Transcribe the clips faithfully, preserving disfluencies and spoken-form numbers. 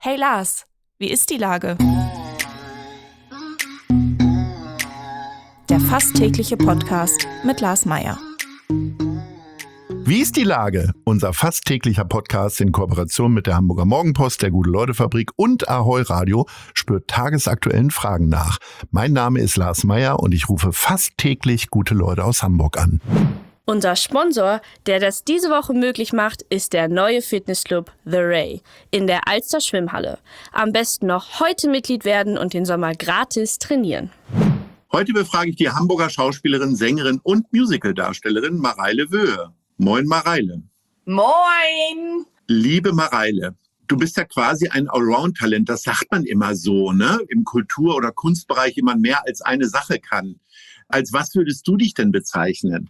Hey Lars, wie ist die Lage? Der fast tägliche Podcast mit Lars Meyer. Wie ist die Lage? Unser fast täglicher Podcast in Kooperation mit der Hamburger Morgenpost, der Gute-Leute-Fabrik und Ahoi Radio spürt tagesaktuellen Fragen nach. Mein Name ist Lars Meyer und ich rufe fast täglich gute Leute aus Hamburg an. Unser Sponsor, der das diese Woche möglich macht, ist der neue Fitnessclub The Ray in der Alster Schwimmhalle. Am besten noch heute Mitglied werden und den Sommer gratis trainieren. Heute befrage ich die Hamburger Schauspielerin, Sängerin und Musicaldarstellerin Mareile Wöhe. Moin Mareile. Moin. Liebe Mareile, du bist ja quasi ein Allround-Talent, das sagt man immer so, ne? Im Kultur- oder Kunstbereich jemand mehr als eine Sache kann. Als was würdest du dich denn bezeichnen?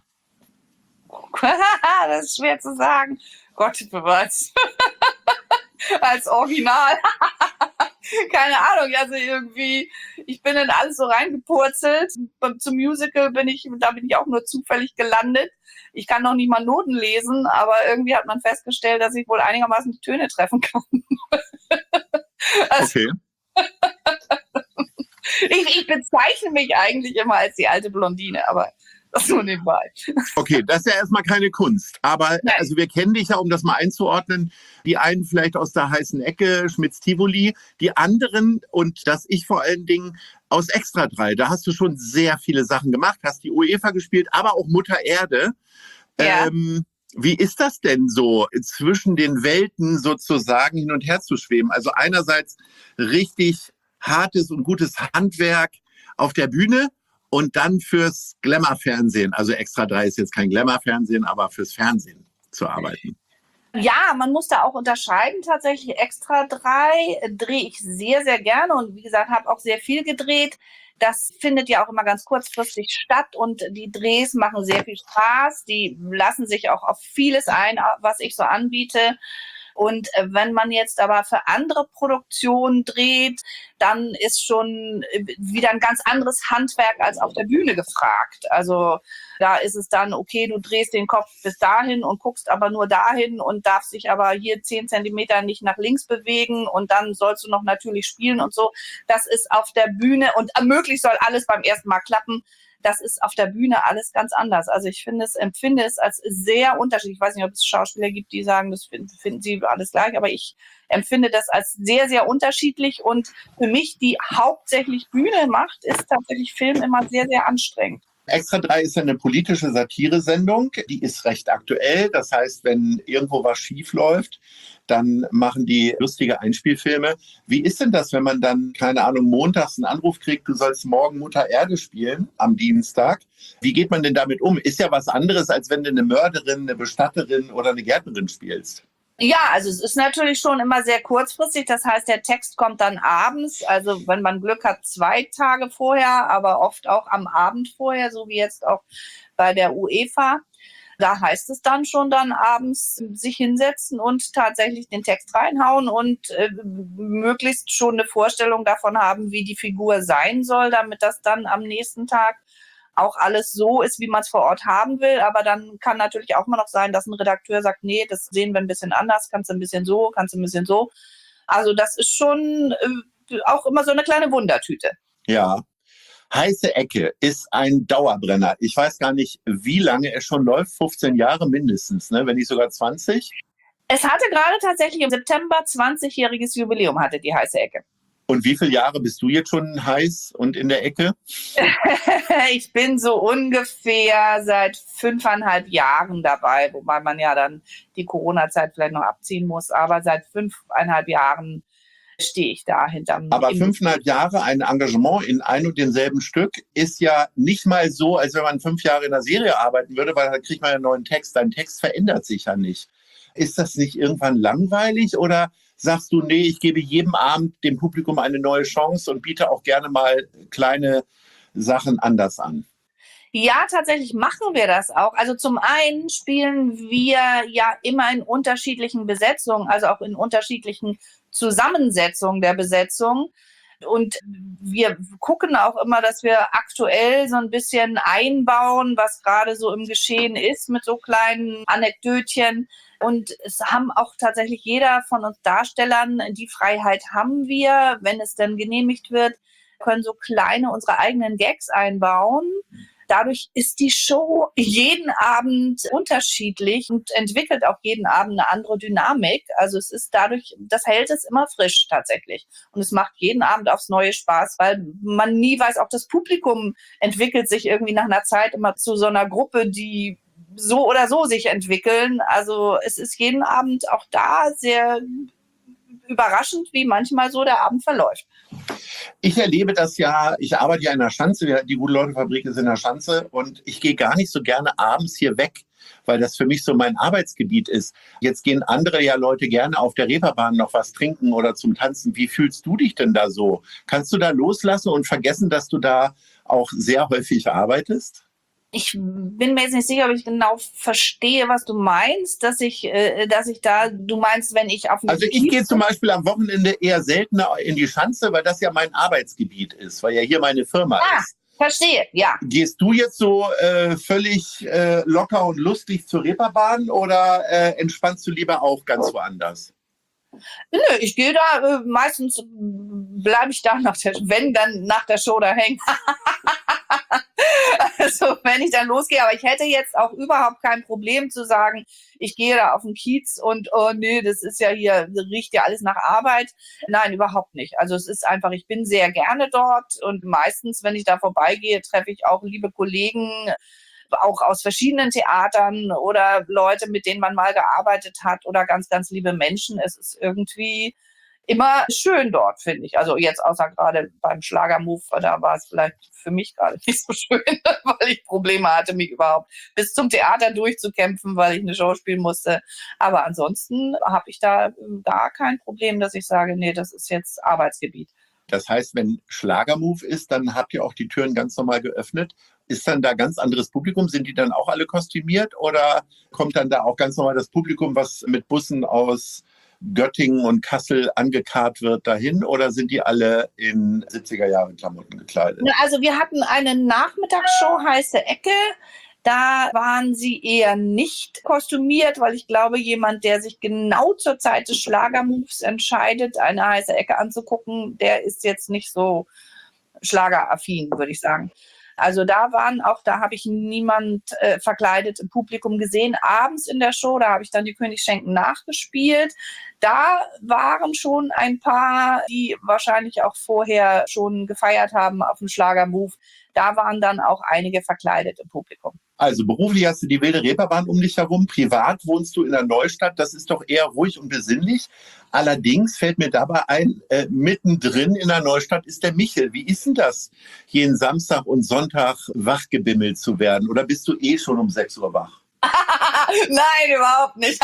Das ist schwer zu sagen. Gott bewahrt. Als Original. Keine Ahnung, also irgendwie, ich bin in alles so reingepurzelt. Zum Musical bin ich, da bin ich auch nur zufällig gelandet. Ich kann noch nicht mal Noten lesen, aber irgendwie hat man festgestellt, dass ich wohl einigermaßen die Töne treffen kann. Also, okay. ich, ich bezeichne mich eigentlich immer als die alte Blondine, aber das nur nebenbei. Okay, das ist ja erstmal keine Kunst. Aber Nein. Also wir kennen dich ja, um das mal einzuordnen, die einen vielleicht aus der heißen Ecke, Schmitz-Tivoli, die anderen, und das ich vor allen Dingen, aus Extra drei. Da hast du schon sehr viele Sachen gemacht, hast die UEFA gespielt, aber auch Mutter Erde. Ja. Ähm, wie ist das denn so, zwischen den Welten sozusagen hin und her zu schweben? Also einerseits richtig hartes und gutes Handwerk auf der Bühne, und dann fürs Glamour-Fernsehen, also Extra drei ist jetzt kein Glamour-Fernsehen, aber fürs Fernsehen zu arbeiten. Ja, man muss da auch unterscheiden tatsächlich. Extra drei drehe ich sehr, sehr gerne und wie gesagt, habe auch sehr viel gedreht. Das findet ja auch immer ganz kurzfristig statt und die Drehs machen sehr viel Spaß. Die lassen sich auch auf vieles ein, was ich so anbiete. Und wenn man jetzt aber für andere Produktionen dreht, dann ist schon wieder ein ganz anderes Handwerk als auf der Bühne gefragt. Also da ist es dann, okay, du drehst den Kopf bis dahin und guckst aber nur dahin und darfst dich aber hier zehn Zentimeter nicht nach links bewegen und dann sollst du noch natürlich spielen und so. Das ist auf der Bühne und möglichst soll alles beim ersten Mal klappen. Das ist auf der Bühne alles ganz anders. Also ich finde es, empfinde es als sehr unterschiedlich. Ich weiß nicht, ob es Schauspieler gibt, die sagen, das finden, finden sie alles gleich, aber ich empfinde das als sehr, sehr unterschiedlich. Und für mich, die hauptsächlich Bühne macht, ist tatsächlich Film immer sehr, sehr anstrengend. Extra drei ist ja eine politische Satire-Sendung, die ist recht aktuell. Das heißt, wenn irgendwo was schief läuft, dann machen die lustige Einspielfilme. Wie ist denn das, wenn man dann, keine Ahnung, montags einen Anruf kriegt, du sollst morgen Mutter Erde spielen am Dienstag? Wie geht man denn damit um? Ist ja was anderes, als wenn du eine Mörderin, eine Bestatterin oder eine Gärtnerin spielst. Ja, also es ist natürlich schon immer sehr kurzfristig. Das heißt, der Text kommt dann abends, also wenn man Glück hat, zwei Tage vorher, aber oft auch am Abend vorher, so wie jetzt auch bei der UEFA. Da heißt es dann schon dann abends sich hinsetzen und tatsächlich den Text reinhauen und äh, möglichst schon eine Vorstellung davon haben, wie die Figur sein soll, damit das dann am nächsten Tag auch alles so ist, wie man es vor Ort haben will. Aber dann kann natürlich auch immer noch sein, dass ein Redakteur sagt, nee, das sehen wir ein bisschen anders, kannst du ein bisschen so, kannst du ein bisschen so. Also das ist schon äh, auch immer so eine kleine Wundertüte. Ja. Heiße Ecke ist ein Dauerbrenner. Ich weiß gar nicht, wie lange es schon läuft. fünfzehn Jahre mindestens, ne? Wenn nicht sogar zwanzig. Es hatte gerade tatsächlich im September zwanzigjähriges Jubiläum, hatte die Heiße Ecke. Und wie viele Jahre bist du jetzt schon heiß und in der Ecke? Ich bin so ungefähr seit fünfeinhalb Jahren dabei, wobei man ja dann die Corona-Zeit vielleicht noch abziehen muss. Aber seit fünfeinhalb Jahren stehe ich da hinterm... Aber fünfeinhalb Jahre ein Engagement in ein und demselben Stück ist ja nicht mal so, als wenn man fünf Jahre in der Serie arbeiten würde, weil dann kriegt man ja einen neuen Text. Dein Text verändert sich ja nicht. Ist das nicht irgendwann langweilig oder sagst du, nee, ich gebe jedem Abend dem Publikum eine neue Chance und biete auch gerne mal kleine Sachen anders an? Ja, tatsächlich machen wir das auch. Also zum einen spielen wir ja immer in unterschiedlichen Besetzungen, also auch in unterschiedlichen Zusammensetzungen der Besetzung. Und wir gucken auch immer, dass wir aktuell so ein bisschen einbauen, was gerade so im Geschehen ist mit so kleinen Anekdötchen. Und es haben auch tatsächlich jeder von uns Darstellern, die Freiheit haben wir, wenn es dann genehmigt wird, können so kleine unsere eigenen Gags einbauen. Dadurch ist die Show jeden Abend unterschiedlich und entwickelt auch jeden Abend eine andere Dynamik. Also es ist dadurch, das hält es immer frisch tatsächlich. Und es macht jeden Abend aufs Neue Spaß, weil man nie weiß, auch das Publikum entwickelt sich irgendwie nach einer Zeit immer zu so einer Gruppe, die so oder so sich entwickeln. Also es ist jeden Abend auch da sehr überraschend, wie manchmal so der Abend verläuft. Ich erlebe das ja, ich arbeite ja in der Schanze, die Gute-Leute-Fabrik ist in der Schanze und ich gehe gar nicht so gerne abends hier weg, weil das für mich so mein Arbeitsgebiet ist. Jetzt gehen andere ja Leute gerne auf der Reeperbahn noch was trinken oder zum Tanzen. Wie fühlst du dich denn da so? Kannst du da loslassen und vergessen, dass du da auch sehr häufig arbeitest? Ich bin mir jetzt nicht sicher, ob ich genau verstehe, was du meinst, dass ich, äh, dass ich da, du meinst, wenn ich auf dem Also ich gehe zum Beispiel am Wochenende eher seltener in die Schanze, weil das ja mein Arbeitsgebiet ist, weil ja hier meine Firma ah, ist. Verstehe, ja. Gehst du jetzt so äh, völlig äh, locker und lustig zur Reeperbahn oder äh, entspannst du lieber auch ganz woanders? Nö, ich gehe da, äh, meistens bleibe ich da, nach der, wenn dann nach der Show da hängen. Also wenn ich dann losgehe, aber ich hätte jetzt auch überhaupt kein Problem zu sagen, ich gehe da auf den Kiez und oh nee, das ist ja hier, riecht ja alles nach Arbeit. Nein, überhaupt nicht. Also es ist einfach, ich bin sehr gerne dort und meistens, wenn ich da vorbeigehe, treffe ich auch liebe Kollegen, auch aus verschiedenen Theatern oder Leute, mit denen man mal gearbeitet hat oder ganz, ganz liebe Menschen. Es ist irgendwie immer schön dort, finde ich. Also jetzt außer gerade beim Schlagermove, da war es vielleicht für mich gerade nicht so schön, weil ich Probleme hatte, mich überhaupt bis zum Theater durchzukämpfen, weil ich eine Show spielen musste. Aber ansonsten habe ich da gar kein Problem, dass ich sage, nee, das ist jetzt Arbeitsgebiet. Das heißt, wenn Schlagermove ist, dann habt ihr auch die Türen ganz normal geöffnet. Ist dann da ganz anderes Publikum? Sind die dann auch alle kostümiert oder kommt dann da auch ganz normal das Publikum, was mit Bussen aus Göttingen und Kassel angekarrt wird, dahin oder sind die alle in siebziger-Jahre-Klamotten gekleidet? Also wir hatten eine Nachmittagsshow, heiße Ecke. Da waren sie eher nicht kostümiert, weil ich glaube, jemand, der sich genau zur Zeit des Schlagermoves entscheidet, eine heiße Ecke anzugucken, der ist jetzt nicht so schlageraffin, würde ich sagen. Also da waren auch, da habe ich niemand äh, verkleidet im Publikum gesehen. Abends in der Show, da habe ich dann die Königsschenken nachgespielt. Da waren schon ein paar, die wahrscheinlich auch vorher schon gefeiert haben auf dem Schlagermove. Da waren dann auch einige verkleidet im Publikum. Also beruflich hast du die wilde Reeperbahn um dich herum. Privat wohnst du in der Neustadt. Das ist doch eher ruhig und besinnlich. Allerdings fällt mir dabei ein, äh, mittendrin in der Neustadt ist der Michel. Wie ist denn das, jeden Samstag und Sonntag wachgebimmelt zu werden? Oder bist du eh schon um sechs Uhr wach? Nein, überhaupt nicht.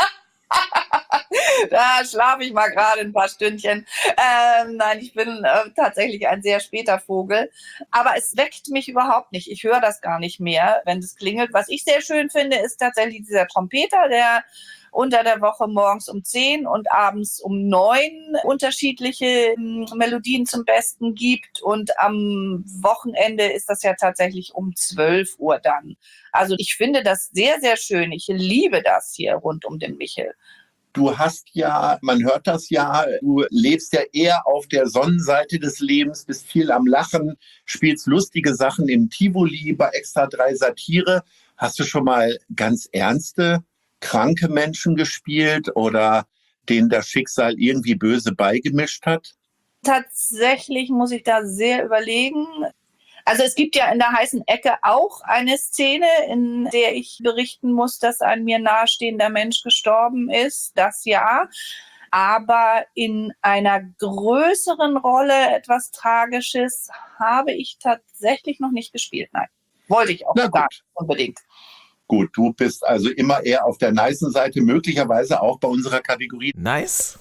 Da schlafe ich mal gerade ein paar Stündchen. Ähm, nein, ich bin äh, tatsächlich ein sehr später Vogel. Aber es weckt mich überhaupt nicht. Ich höre das gar nicht mehr, wenn es klingelt. Was ich sehr schön finde, ist tatsächlich dieser Trompeter, der unter der Woche morgens um zehn und abends um neun unterschiedliche Melodien zum Besten gibt. Und am Wochenende ist das ja tatsächlich um zwölf Uhr dann. Also ich finde das sehr, sehr schön. Ich liebe das hier rund um den Michel. Du hast ja, man hört das ja, du lebst ja eher auf der Sonnenseite des Lebens, bist viel am Lachen, spielst lustige Sachen im Tivoli, bei Extra drei Satire. Hast du schon mal ganz ernste, kranke Menschen gespielt oder denen das Schicksal irgendwie böse beigemischt hat? Tatsächlich muss ich da sehr überlegen. Also es gibt ja in der heißen Ecke auch eine Szene, in der ich berichten muss, dass ein mir nahestehender Mensch gestorben ist. Das ja. Aber in einer größeren Rolle, etwas Tragisches, habe ich tatsächlich noch nicht gespielt. Nein, wollte ich auch gar nicht unbedingt. Gut, du bist also immer eher auf der nicen Seite, möglicherweise auch bei unserer Kategorie. Nice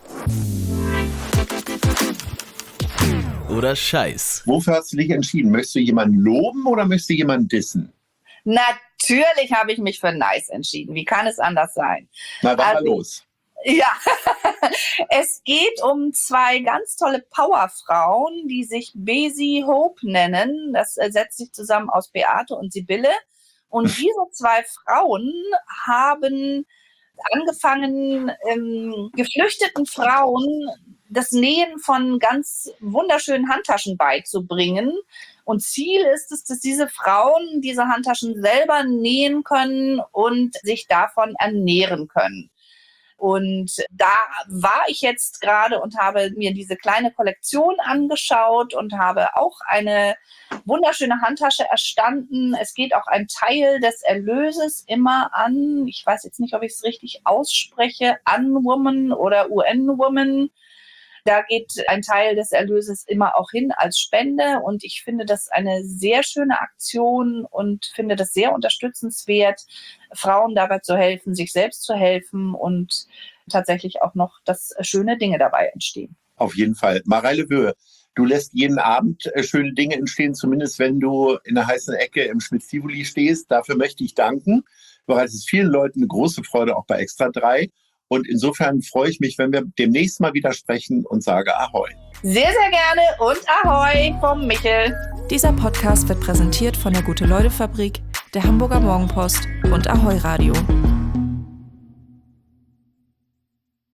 oder Scheiß? Wofür hast du dich entschieden? Möchtest du jemanden loben oder möchtest du jemanden dissen? Natürlich habe ich mich für nice entschieden. Wie kann es anders sein? Na, dann also, mal los. Ja, es geht um zwei ganz tolle Powerfrauen, die sich Besi Hope nennen. Das setzt sich zusammen aus Beate und Sibylle. Und diese zwei Frauen haben angefangen, ähm, geflüchteten Frauen das Nähen von ganz wunderschönen Handtaschen beizubringen. Und Ziel ist es, dass diese Frauen diese Handtaschen selber nähen können und sich davon ernähren können. Und da war ich jetzt gerade und habe mir diese kleine Kollektion angeschaut und habe auch eine wunderschöne Handtasche erstanden. Es geht auch ein Teil des Erlöses immer an, ich weiß jetzt nicht, ob ich es richtig ausspreche, Unwoman oder U N-Woman. Da geht ein Teil des Erlöses immer auch hin als Spende. Und ich finde das eine sehr schöne Aktion und finde das sehr unterstützenswert, Frauen dabei zu helfen, sich selbst zu helfen und tatsächlich auch noch, dass schöne Dinge dabei entstehen. Auf jeden Fall. Mareile Wöhe, du lässt jeden Abend schöne Dinge entstehen, zumindest wenn du in der heißen Ecke im Schmitz-Tivoli stehst. Dafür möchte ich danken. Du bereitest vielen Leuten eine große Freude, auch bei Extra drei. Und insofern freue ich mich, wenn wir demnächst mal wieder sprechen und sage Ahoi. Sehr, sehr gerne und Ahoi vom Michel. Dieser Podcast wird präsentiert von der Gute-Leute-Fabrik, der Hamburger Morgenpost und Ahoi Radio.